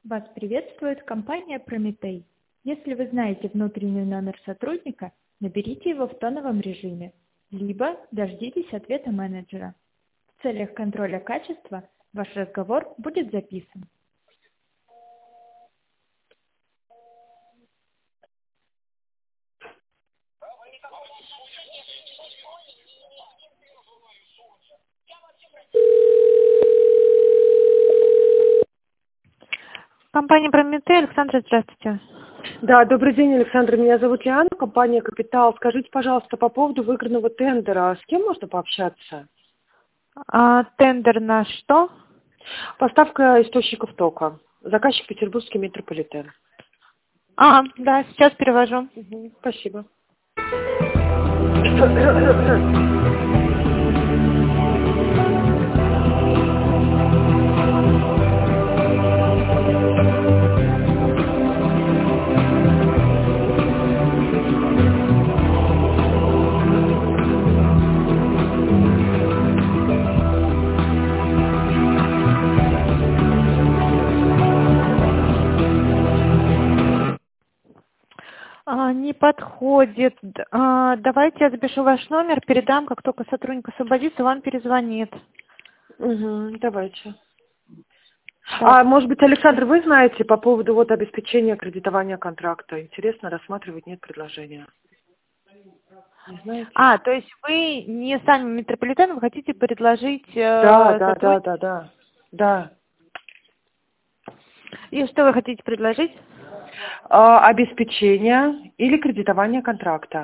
Вас приветствует компания Прометей. Если вы знаете внутренний номер сотрудника, наберите его в тоновом режиме, либо дождитесь ответа менеджера. В целях контроля качества ваш разговор будет записан. Компания Прометей. Александра, здравствуйте. Да, добрый день, Александр. Меня зовут Лиана, компания «Капитал». Скажите, пожалуйста, по поводу выигранного тендера, с кем можно пообщаться? Тендер на что? Поставка источников тока. Заказчик Петербургский метрополитен. Да, сейчас перевожу. Спасибо. Не подходит. Давайте я запишу ваш номер, передам, как только сотрудник освободится, вам перезвонит. Давайте. Так. Может быть, Александр, вы знаете по поводу обеспечения кредитования контракта? Интересно, рассматривать нет предложения. Не знаете? То есть вы не сами метрополитен, вы хотите предложить... Да. И что вы хотите предложить? Обеспечение или кредитование контракта.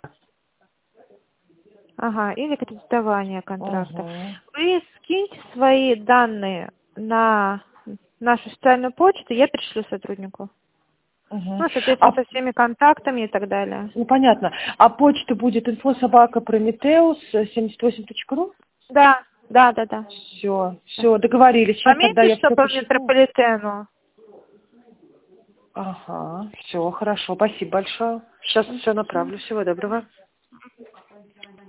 Или кредитование контракта. Вы скиньте свои данные на нашу социальную почту, я перешлю сотруднику. Соответственно, со всеми контактами и так далее. Понятно. А почта будет info@prometheus78.ru? Да. Все, договорились. Сейчас тогда я Пометьте, что все по посчитаю. метрополитену. Все, хорошо. Спасибо большое. Сейчас все направлю. Всего доброго.